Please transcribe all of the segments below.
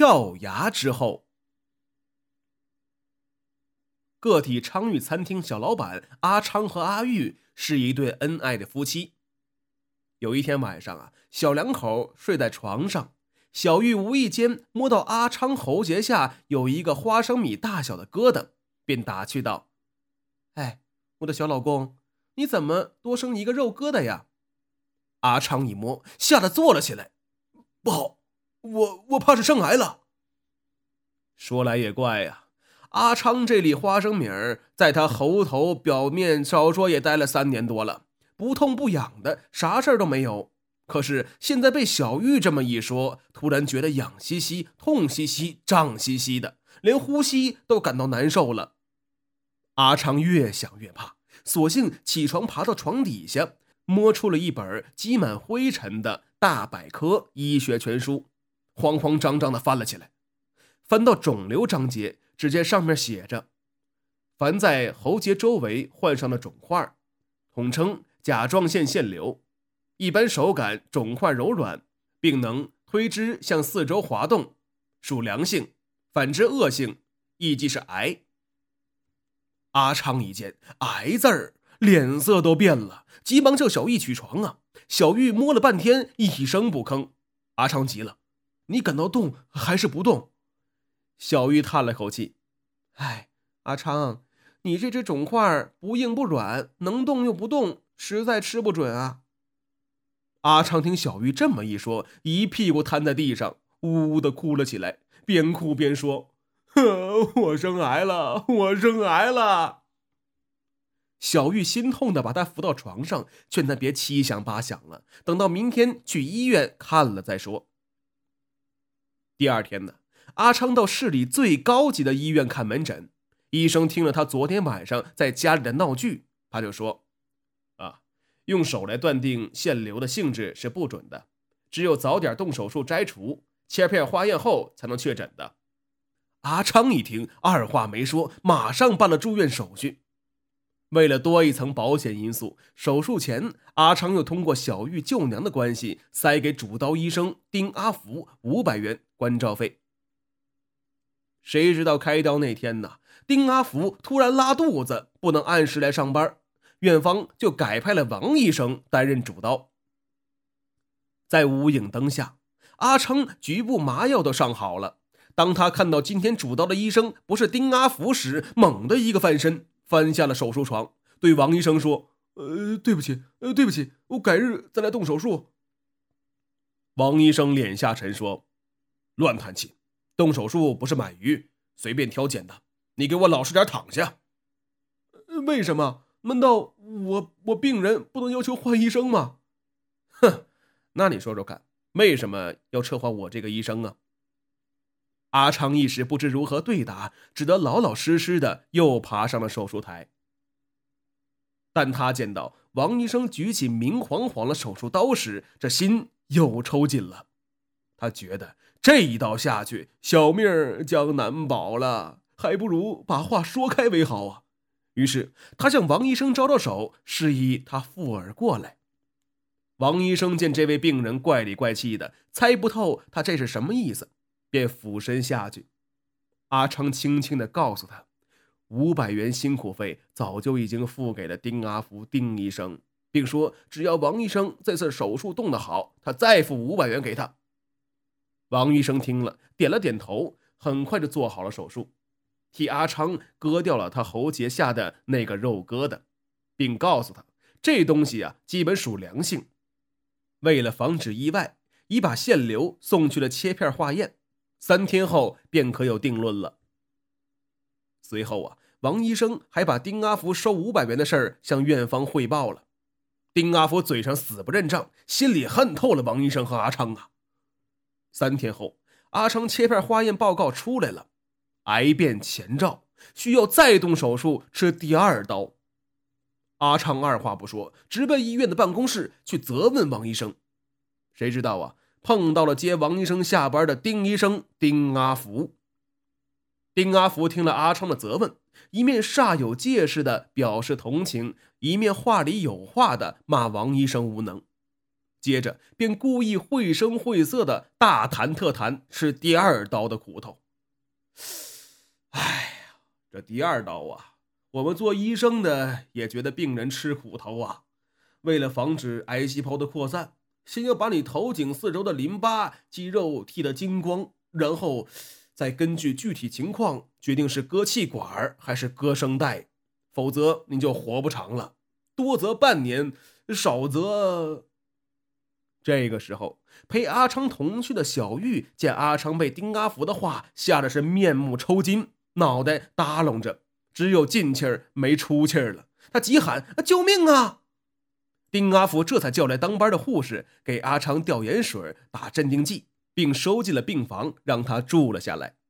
跳崖之后。个体昌裕餐厅小老板阿昌和阿玉是一对恩爱的夫妻。有一天晚上小两口睡在床上，小玉无意间摸到阿昌喉结下有一个花生米大小的疙瘩，便打趣道：“哎，我的小老公，你怎么多生一个肉疙瘩呀？”阿昌一摸，吓得坐了起来：“不好，我怕是生癌了。”说来也怪呀，阿昌这粒花生米在他喉头表面少说也待了3年多了，不痛不痒的，啥事儿都没有。可是现在被小玉这么一说，突然觉得痒兮兮、痛兮兮、胀兮兮的，连呼吸都感到难受了。阿昌越想越怕，索性起床爬到床底下，摸出了一本积满灰尘的大百科医学全书，慌慌张张地翻了起来。翻到肿瘤章节，只见上面写着：凡在喉结周围患上的肿块，统称甲状腺腺瘤，一般手感肿块柔软，并能推之向四周滑动，属良性；反之恶性，亦即是癌。阿昌一见癌字儿，脸色都变了，急忙叫小玉起床小玉摸了半天，一声不吭。阿昌急了：“你感到动还是不动？”小玉叹了口气：“哎，阿昌，你这只肿块不硬不软，能动又不动，实在吃不准啊。”阿昌听小玉这么一说，一屁股瘫在地上，呜呜地哭了起来，边哭边说：“我生癌了，我生癌了。”小玉心痛地把他扶到床上，劝他别七想八想了，等到明天去医院看了再说。第二天呢，阿昌到市里最高级的医院看门诊，医生听了他昨天晚上在家里的闹剧，他就说：“用手来断定腺瘤的性质是不准的，只有早点动手术摘除，切片化验后才能确诊的。”阿昌一听，二话没说，马上办了住院手续。为了多一层保险因素，手术前阿昌又通过小玉舅娘的关系塞给主刀医生丁阿福500元关照费。谁知道开刀那天丁阿福突然拉肚子，不能按时来上班，院方就改派了王医生担任主刀。在无影灯下，阿昌局部麻药都上好了。当他看到今天主刀的医生不是丁阿福时，猛地一个翻身，翻下了手术床，对王医生说：“对不起，对不起，我改日再来动手术。”王医生脸下沉说：“乱叹气，动手术不是买鱼，随便挑拣的，你给我老实点躺下。”“为什么？难道我病人不能要求换医生吗？”“哼，那你说说看，为什么要撤换我这个医生啊？”阿昌一时不知如何对答，只得老老实实的又爬上了手术台。但他见到王医生举起明晃晃的手术刀时，这心又抽紧了。他觉得这一刀下去，小命将难保了，还不如把话说开为好啊。于是他向王医生招招手，示意他附耳过来。王医生见这位病人怪里怪气的，猜不透他这是什么意思，便俯身下去。阿昌轻轻地告诉他，500元辛苦费早就已经付给了丁阿福丁医生，并说只要王医生这次手术动得好，他再付500元给他。王医生听了点了点头，很快就做好了手术，替阿昌割掉了他喉结下的那个肉疙瘩，并告诉他这东西基本属良性。为了防止意外，已把腺瘤送去了切片化验，3天后便可有定论了。随后王医生还把丁阿福收500元的事儿向院方汇报了。丁阿福嘴上死不认账，心里恨透了王医生和阿昌3天后，阿昌切片化验报告出来了，癌变前兆，需要再动手术吃第2刀。阿昌二话不说，直奔医院的办公室去责问王医生。谁知道碰到了接王医生下班的丁医生丁阿福。丁阿福听了阿昌的责问，一面煞有介事地表示同情，一面话里有话地骂王医生无能。 接着便故意绘声绘色的大谈特谈吃第二刀的苦头。哎呀，这第二刀啊，我们做医生的也觉得病人吃苦头啊。为了防止癌细胞的扩散，先要把你头颈四周的淋巴肌肉剃得精光，然后再根据具体情况决定是割气管还是割声带，否则你就活不长了，多则半年，少则……这个时候，陪阿昌同去的小玉见阿昌被丁阿福的话吓得是面目抽筋，脑袋耷楞着，只有进气儿没出气儿了。他急喊：“救命啊！”丁阿福这才叫来当班的护士，给阿昌吊盐水、打镇定剂，并收进了病房，让他住了下来。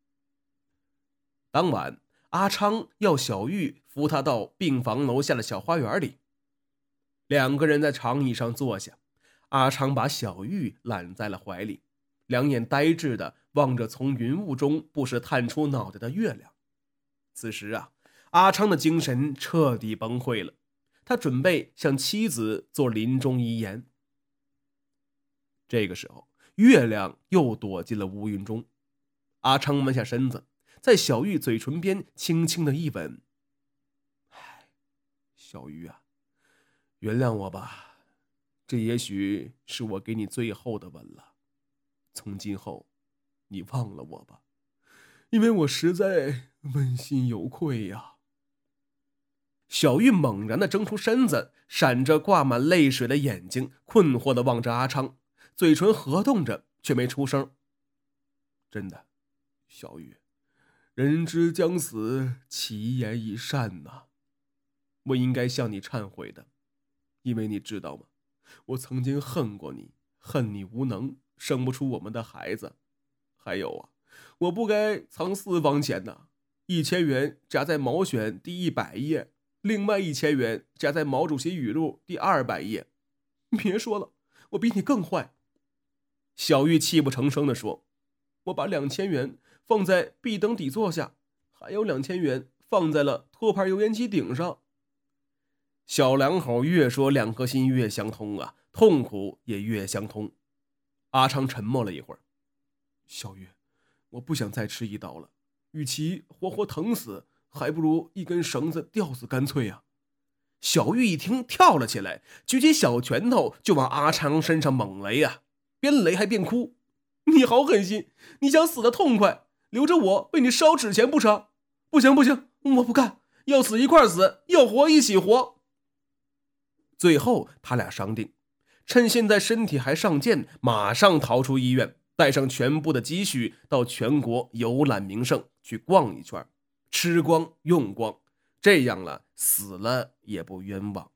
当晚，阿昌要小玉扶他到病房楼下的小花园里。两个人在长椅上坐下，阿昌把小玉揽在了怀里，两眼呆滞地望着从云雾中不时探出脑袋的月亮。此时啊，阿昌的精神彻底崩溃了，他准备向妻子做临终遗言。这个时候，月亮又躲进了乌云中。阿昌弯下身子，在小玉嘴唇边轻轻的一吻。唉，小玉啊，原谅我吧，这也许是我给你最后的吻了。从今后，你忘了我吧，因为我实在问心有愧呀。小玉猛然地挣出身子，闪着挂满泪水的眼睛，困惑地望着阿昌，嘴唇合动着，却没出声。真的，小玉，人之将死，其言已善呐。我应该向你忏悔的，因为你知道吗？我曾经恨过你，恨你无能，生不出我们的孩子。还有啊，我不该藏私房钱呐，1000元夹在毛选第100页。另外1000元夹在毛主席语录第200页。别说了，我比你更坏。小玉泣不成声地说：“我把2000元放在壁灯底座下，还有2000元放在了托盘油烟机顶上。”小两口越说两颗心越相通啊，痛苦也越相通。阿昌沉默了一会儿：“小玉，我不想再吃一刀了，与其活活疼死，还不如一根绳子吊死干脆啊！”小玉一听跳了起来，举起小拳头就往阿昌身上猛雷啊，边雷还边哭：“你好狠心，你想死得痛快，留着我为你烧纸钱不成？不行不行，我不干，要死一块死，要活一起活。”最后他俩商定，趁现在身体还尚健，马上逃出医院，带上全部的积蓄到全国游览名胜去逛一圈，吃光用光，这样了，死了也不冤枉。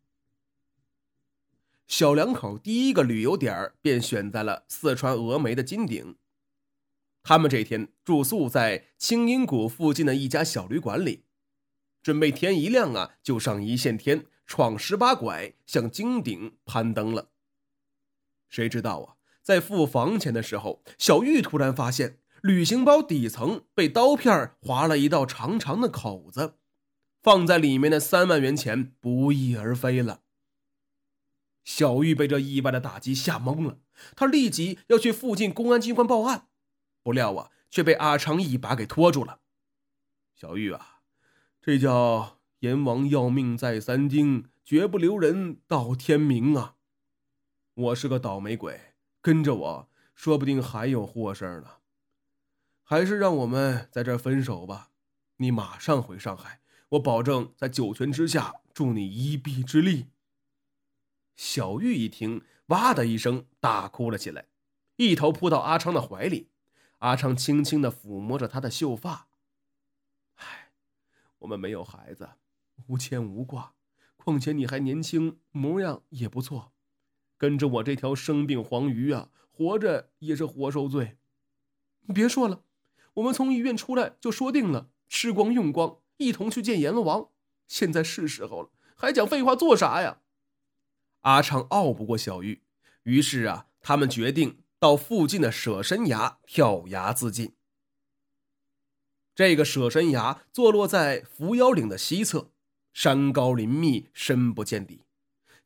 小两口第一个旅游点便选在了四川峨眉的金顶。他们这天住宿在青阴谷附近的一家小旅馆里，准备天一亮啊就上一线天，闯18拐向金顶攀登了。谁知道啊，在付房钱的时候，小玉突然发现旅行包底层被刀片划了一道长长的口子，放在里面的3万元钱不翼而飞了。小玉被这意外的打击吓懵了，她立即要去附近公安机关报案，不料啊，却被阿昌一把给拖住了。小玉啊，这叫阎王要命在3更，绝不留人到天明啊！我是个倒霉鬼，跟着我，说不定还有祸事呢。还是让我们在这儿分手吧，你马上回上海，我保证在九泉之下助你一臂之力。小玉一听，哇的一声大哭了起来，一头扑到阿昌的怀里。阿昌轻轻地抚摸着她的秀发。唉，我们没有孩子，无牵无挂，况且你还年轻，模样也不错，跟着我这条生病黄鱼啊，活着也是活受罪。别说了，我们从医院出来就说定了，吃光用光，一同去见阎王。现在是时候了，还讲废话做啥呀？阿昌拗不过小玉，于是啊，他们决定到附近的舍身崖跳崖自尽。这个舍身崖坐落在扶摇岭的西侧，山高林密，深不见底。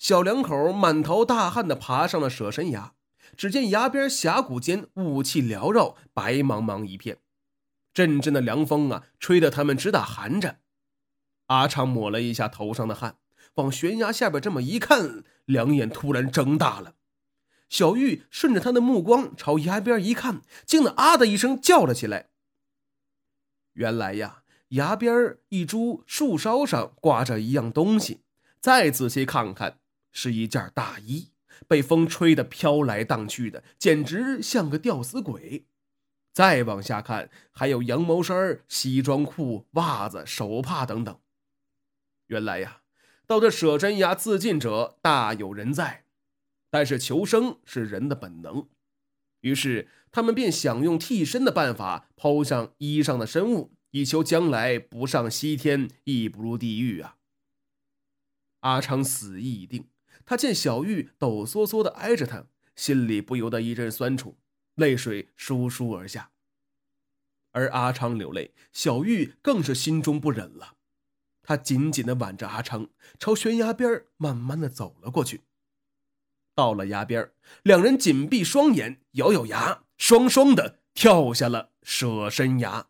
小两口满头大汗地爬上了舍身崖，只见崖边峡谷间雾气缭绕，白茫茫一片，阵阵的凉风啊，吹得他们直打寒颤。阿昌抹了一下头上的汗，往悬崖下边这么一看，两眼突然睁大了。小玉顺着他的目光朝崖边一看，惊得啊的一声叫了起来。原来呀，崖边一株树梢上挂着一样东西，再仔细看看，是一件大衣，被风吹得飘来荡去的，简直像个吊死鬼。再往下看，还有羊毛衫、西装裤、袜子、手帕等等。原来呀，到这舍身崖自尽者大有人在，但是求生是人的本能，于是他们便想用替身的办法抛向衣上的身物，以求将来不上西天亦不入地狱啊。阿昌死意已定，他见小玉抖嗦嗦地挨着他，心里不由得一阵酸楚，泪水簌簌而下。而阿昌流泪，小玉更是心中不忍了，他紧紧地挽着阿昌，朝悬崖边慢慢地走了过去。到了崖边，两人紧闭双眼，咬咬牙，双双地跳下了舍身崖。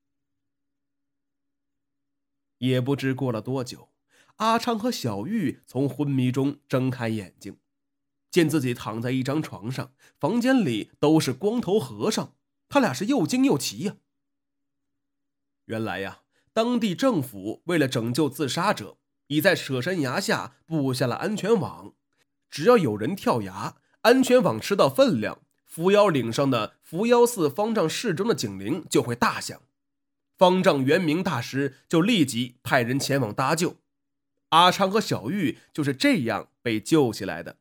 也不知过了多久，阿昌和小玉从昏迷中睁开眼睛，见自己躺在一张床上，房间里都是光头和尚，他俩是又惊又奇呀。原来呀，当地政府为了拯救自杀者，已在舍身崖下布下了安全网，只要有人跳崖，安全网吃到分量，扶摇岭上的扶摇寺方丈室中的警铃就会大响，方丈圆明大师就立即派人前往搭救。阿昌和小玉就是这样被救起来的。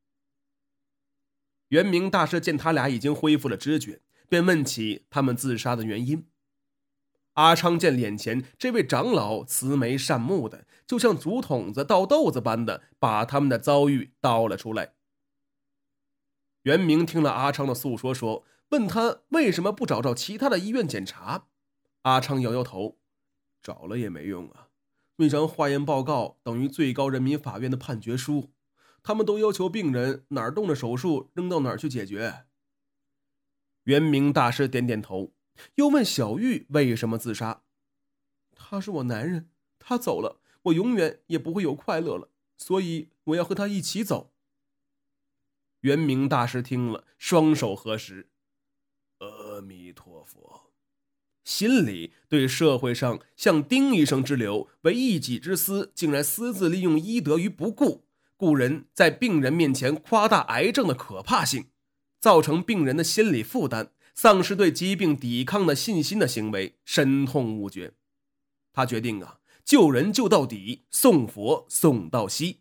圆明大师见他俩已经恢复了知觉，便问起他们自杀的原因。阿昌见脸前这位长老慈眉善目的，就像竹筒子倒豆子般的把他们的遭遇道了出来。袁明听了阿昌的诉说，问他为什么不找其他的医院检查。阿昌摇摇头，找了也没用啊，那张化验报告等于最高人民法院的判决书，他们都要求病人哪儿动了手术扔到哪儿去解决。袁明大师点点头，又问小玉为什么自杀。他是我男人，他走了，我永远也不会有快乐了，所以我要和他一起走。圆明大师听了，双手合十，阿弥陀佛，心里对社会上像丁医生之流为一己之私，竟然私自利用医德于不顾，故人在病人面前夸大癌症的可怕性，造成病人的心理负担，丧失对疾病抵抗的信心的行为，深痛恶绝。他决定救人救到底，送佛送到西。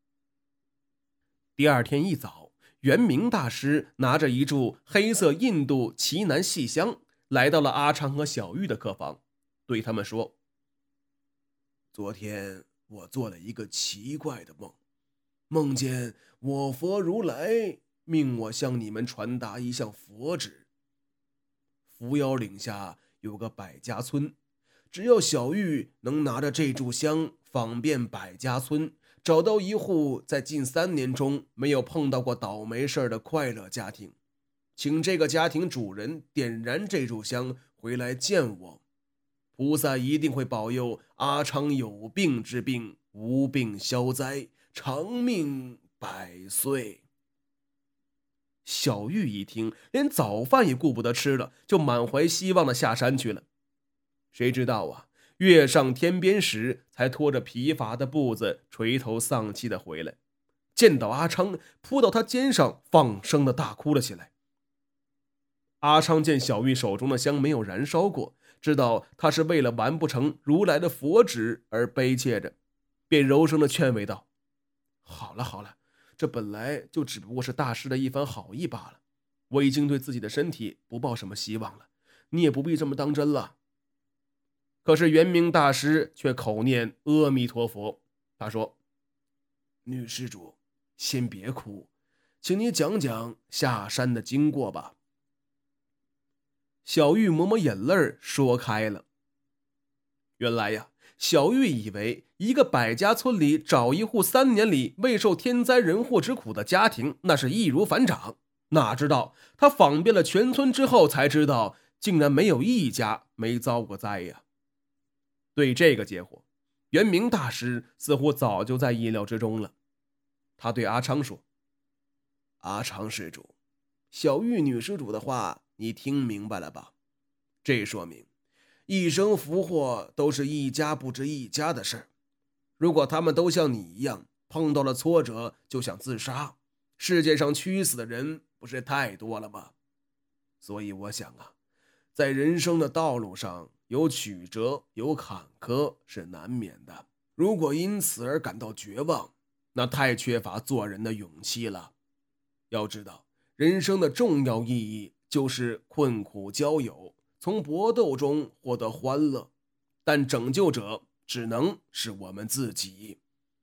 第二天一早，圆明大师拿着一柱黑色印度奇楠细香，来到了阿昌和小玉的客房，对他们说：昨天我做了一个奇怪的梦，梦见我佛如来命我向你们传达一项佛旨。扶摇岭下有个百家村，只要小玉能拿着这炷香访遍百家村，找到一户在近3年中没有碰到过倒霉事的快乐家庭，请这个家庭主人点燃这炷香回来见我，菩萨一定会保佑阿昌有病治病，无病消灾，长命100岁。小玉一听，连早饭也顾不得吃了，就满怀希望的下山去了。谁知道月上天边时，才拖着疲乏的步子，垂头丧气的回来，见到阿昌，扑到他肩上，放声的大哭了起来。阿昌见小玉手中的香没有燃烧过，知道他是为了完不成如来的佛旨而悲切着，便柔声的劝慰道：好了好了，这本来就只不过是大师的一番好意罢了，我已经对自己的身体不抱什么希望了，你也不必这么当真了。可是圆明大师却口念阿弥陀佛，他说：女施主，先别哭，请你讲讲下山的经过吧。小玉抹抹眼泪说开了。原来小玉以为一个百家村里找一户3年里未受天灾人祸之苦的家庭，那是易如反掌。哪知道他访遍了全村之后，才知道竟然没有一家没遭过灾呀。对这个结果，元明大师似乎早就在意料之中了。他对阿昌说：“阿昌施主，小玉女施主的话你听明白了吧？这说明一生福祸都是一家不值一家的事儿。如果他们都像你一样，碰到了挫折就想自杀，世界上屈死的人不是太多了吗？所以我想啊，在人生的道路上有曲折有坎坷是难免的，如果因此而感到绝望，那太缺乏做人的勇气了。要知道，人生的重要意义就是困苦交友，从搏斗中获得欢乐，但拯救者只能是我们自己。”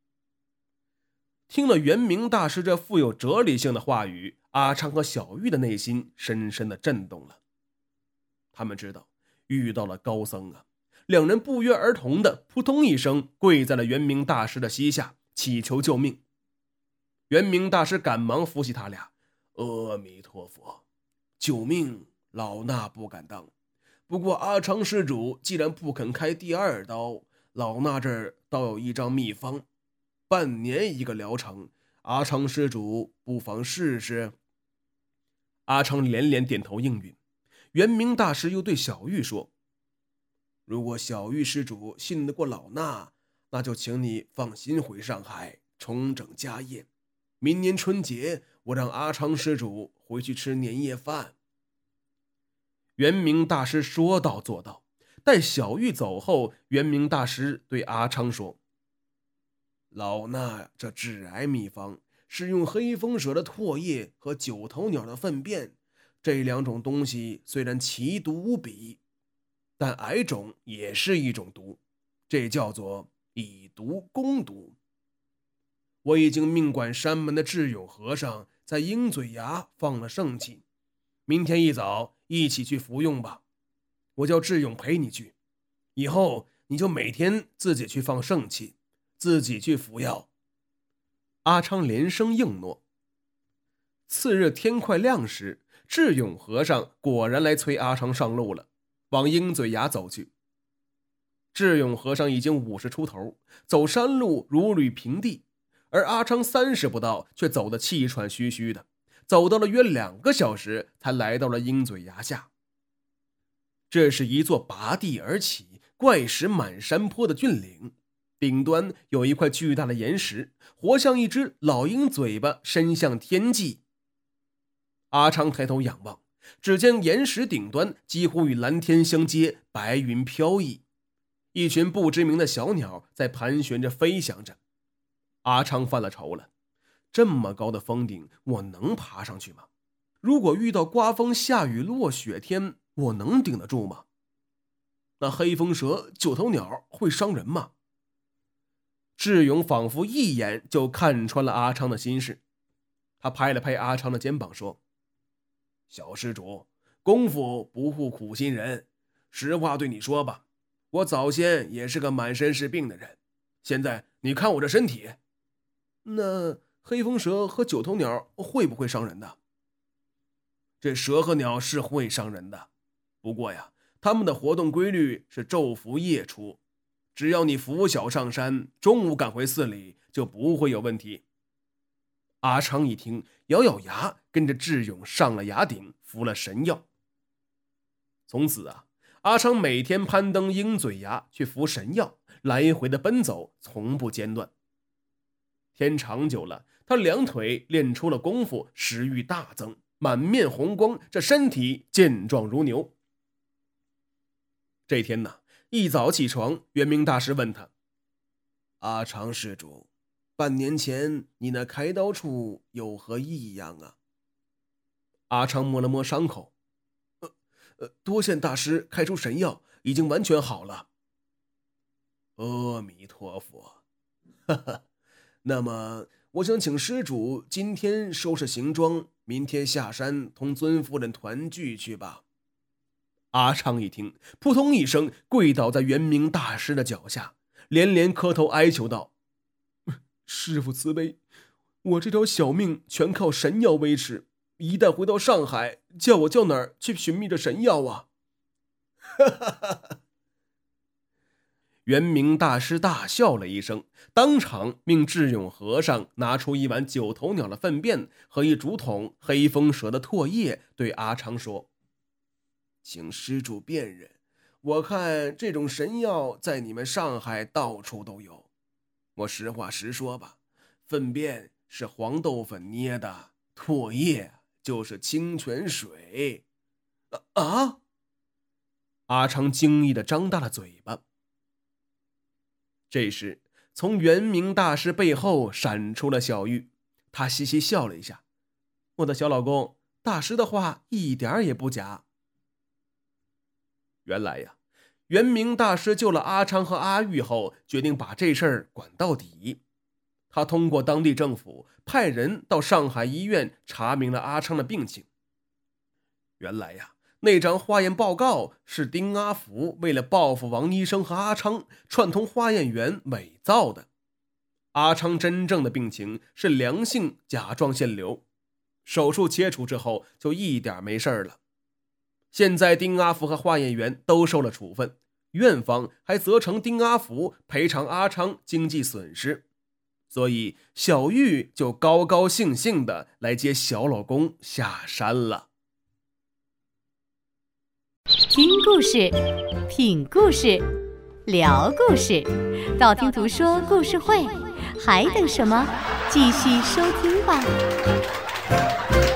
听了元明大师这富有哲理性的话语，阿昌和小玉的内心深深的震动了。他们知道遇到了高僧啊，两人不约而同的扑通一声跪在了元明大师的膝下，祈求救命。元明大师赶忙扶起他俩：“阿弥陀佛，救命老衲不敢当，不过阿昌施主既然不肯开第2刀，老衲这儿倒有一张秘方，半年一个疗程，阿昌施主不妨试试。”阿昌连连点头应允。元明大师又对小玉说：“如果小玉施主信得过老衲，那就请你放心回上海重整家业。明年春节，我让阿昌施主回去吃年夜饭。”元明大师说到做到。待小玉走后，元明大师对阿昌说：“老衲这治癌秘方是用黑风蛇的唾液和九头鸟的粪便，这2种东西虽然奇毒无比，但癌种也是一种毒，这叫做以毒攻毒。我已经命管山门的智勇和尚在鹰嘴崖放了圣气，明天一早一起去服用吧。我叫智勇陪你去，以后你就每天自己去放圣气，自己去服药。”阿昌连声应诺。次日天快亮时，智勇和尚果然来催阿昌上路了，往鹰嘴崖走去。智勇和尚已经50出头，走山路如履平地，而阿昌30不到，却走得气喘吁吁的，走到了约2个小时，才来到了鹰嘴崖下。这是一座拔地而起、怪石满山坡的峻岭，顶端有一块巨大的岩石，活像一只老鹰嘴巴伸向天际。阿昌抬头仰望，只见岩石顶端几乎与蓝天相接，白云飘逸，一群不知名的小鸟在盘旋着飞翔着。阿昌犯了愁了，这么高的峰顶，我能爬上去吗？如果遇到刮风下雨落雪天，我能顶得住吗？那黑风蛇、九头鸟会伤人吗？智勇仿佛一眼就看穿了阿昌的心事，他拍了拍阿昌的肩膀说：“小施主，功夫不负苦心人，实话对你说吧，我早先也是个满身是病的人，现在你看我这身体。那黑风蛇和九头鸟会不会伤人的？”“这蛇和鸟是会伤人的，不过呀，它们的活动规律是昼伏夜出，只要你拂晓上山，中午赶回寺里，就不会有问题。”阿昌一听，咬咬牙，跟着智勇上了崖顶，服了神药。从此啊，阿昌每天攀登鹰嘴崖去服神药，来回的奔走，从不间断。天长久了，他2腿练出了功夫，食欲大增，满面红光，这身体健壮如牛。这天呢，一早起床，元明大师问他：“阿昌施主，半年前你那开刀处有何异样啊？”阿昌摸了摸伤口：“多谢大师开出神药，已经完全好了。”“阿弥陀佛，哈哈。那么我想请施主今天收拾行装，明天下山同尊夫人团聚去吧。”阿昌一听，扑通一声跪倒在元明大师的脚下， 连连磕头哀求道：“师父慈悲，我这条小命全靠神药维持，一旦回到上海，叫我到哪儿去寻觅这神药啊？”哈哈哈！圆明大师大笑了一声，当场命智勇和尚拿出一碗九头鸟的粪便和一竹筒黑风蛇的唾液，对阿昌说：“请施主辨认，我看这种神药在你们上海到处都有。我实话实说吧，粪便是黄豆粉捏的，唾液就是清泉水。”啊！阿昌惊异地张大了嘴巴。这时，从圆明大师背后闪出了小玉，他嘻嘻笑了一下：“我的小老公，大师的话一点也不假。”原来呀，圆明大师救了阿昌和阿玉后，决定把这事儿管到底。他通过当地政府派人到上海医院查明了阿昌的病情。原来呀，那张化验报告是丁阿福为了报复王医生和阿昌，串通化验员伪造的。阿昌真正的病情是良性甲状腺瘤，手术切除之后就一点没事了。现在丁阿福和化验员都受了处分，院方还责成丁阿福赔偿阿昌经济损失，所以小玉就高高兴兴的来接小老公下山了。 听故事，品故事，聊故事，道听途说故事会，还等什么？继续收听吧。